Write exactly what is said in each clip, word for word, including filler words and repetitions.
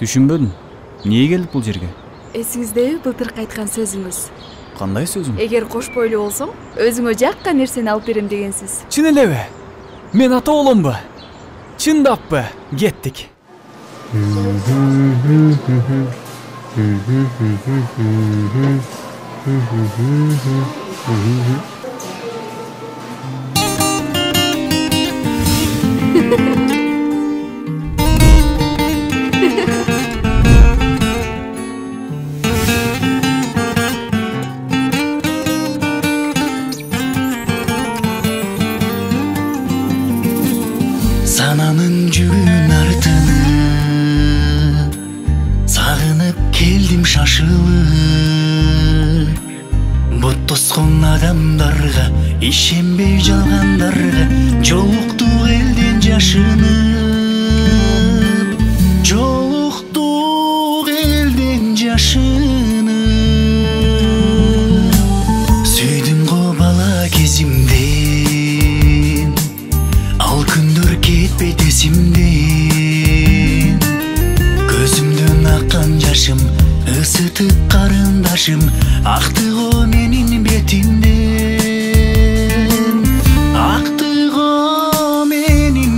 Түшүнбөдүм. Эмнеге келдик бул жерге? Эсиңиздеби былтыркы айткан сөзүңүз? Кандай сөзүм? Эгер кош бойлуу болсоң, өзүңө жаккан нерсени алып берем дегенсиз. Чын элеби? Мен ата оолумбу? Чындаппы? Кеттик. Сананын жүгүн артынып, сагынып келдим шашылып. Бут тоскон адамдарга, ишенбей жалгандарга, жолуктук элден жашынып, жолуктук элден жашынып. Сүйдүм го бала кезимден, ал күндөр кетпейт эсимден. Көзүмдөн аккан жашым, ысытып карындашым, акты го менин бетимден, акты го менин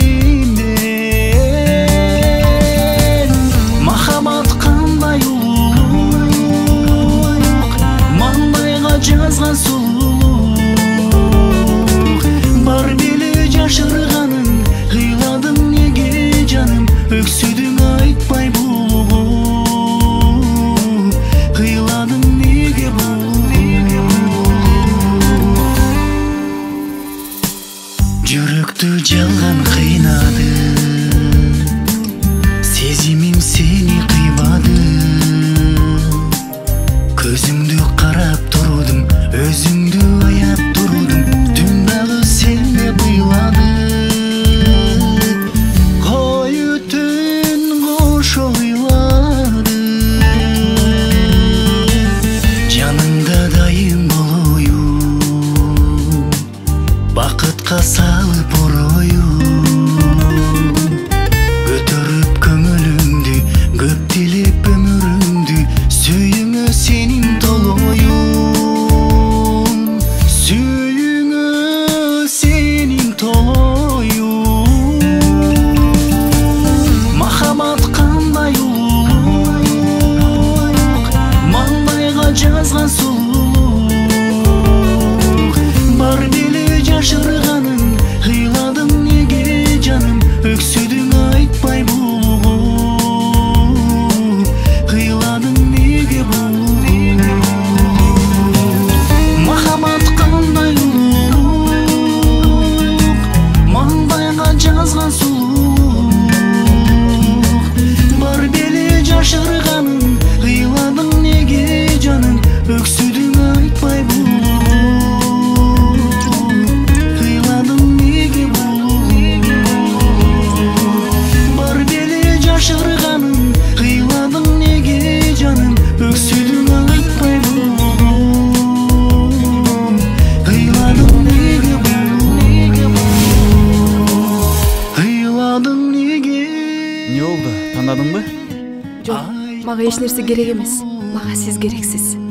бетимден. Махаббат кандай улуулук, маңдайга жазган сулуулук. Бар беле жашырганын, кыйладың неге жаным, өксүдүң айтпай булугуп, кыйладың неге булугуп. Жүрөктү жалган кыйнады, сезимим сени кыйбады. Көзүңдү карап турдум, өзүңдү аяп турдум, түн дагы сенде быйлады. Кою түн кош ойлады, жаныңда дайым болоюн, бакытка салып ороюн. Көтөрүп көңүлүңдү, көп тилеп өмүрүңдү, сүйүңө сенин толоюн, сүйүңө сенин толоюн. Махаббат кандай улуулук, маңдайга жазган сулуулук. Бар беле жашырганын, кыйладың неге жаным, өксүдүң айтпай булугуп, кыйладың неге булугуп. Махаббат кандай улуулук, маңдайга жазган сулуулук. Бар беле жашырганын, кыйладың неге жаным, өксүдүң айтпай булугуп, кыйладың неге булугуп. Бар беле жашырганын, кыйладың неге жаным, өксүдүң айтпай булугуп, кыйладың неге булугуп, кыйладың неге. Эмне болду? Тандадыңбы? Жок, мага эч нерсе керек эмес. Мага сиз керексиз.